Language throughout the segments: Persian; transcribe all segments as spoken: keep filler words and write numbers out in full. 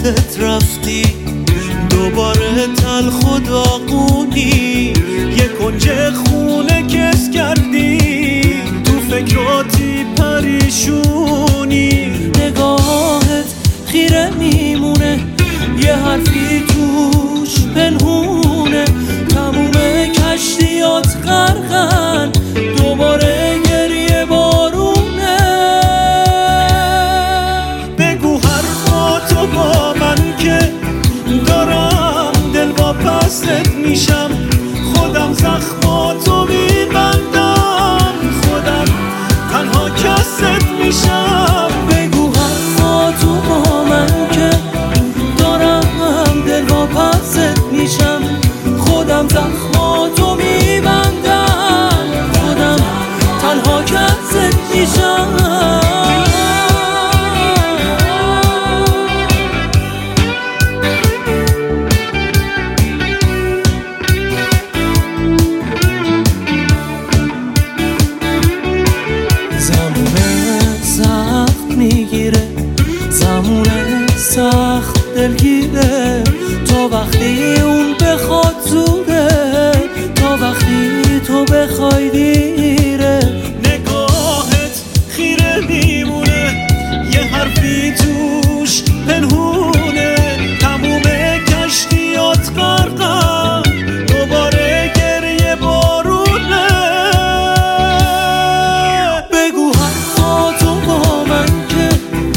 خودت رفتی، دوباره تلخ و داغونی، یه کنج خونه کس کردی، تو فکراتی پریشونی. نگاهت خیره میمونه، یه حرفی توش پنهونه، تموم کشتیات غرقن، دوباره گریه بارونه. بگو حرفاتو با من که دارم دل با پست میشم، خودم زخماتو میبندم، خودم تنها کست میشم. بگو حرفاتو با من که دارم دل با پست میشم، خودم زخماتو میبندم، خودم تنها کست میشم. زمونه سخت دلگیره، تا وقتی اون بخواد زوده، تا وقتی تو بخوای دیره. نگاهت خیره میمونه، یه حرفی توش پنهونه، تموم کشتیات غرقن، دوباره گریه بارونه. بگو حرفاتو با من که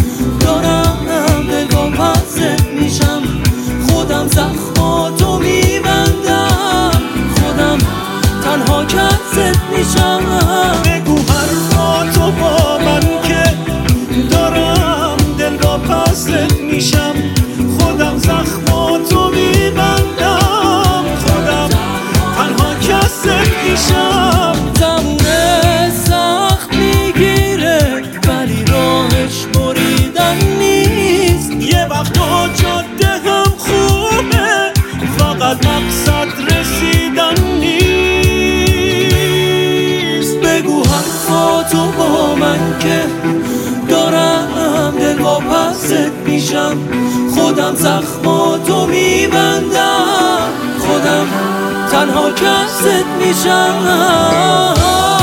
میشم، خودم زخماتو میبندم، خودم تنها کست میشم. بگو حرفاتو با من که دارم دل با پست میشم، خودم زخماتو میبندم، خودم تنها کست میشم. زمونه سخت میگیره ولی راهش بریدن نیست، یه وقتا جاده هم خوبه فقط مقصد رسیدن نیست. بگو حرفاتو با من که دارم دل با پست میشم، خودم زخماتو میبندم، خودم تنها کست میشم.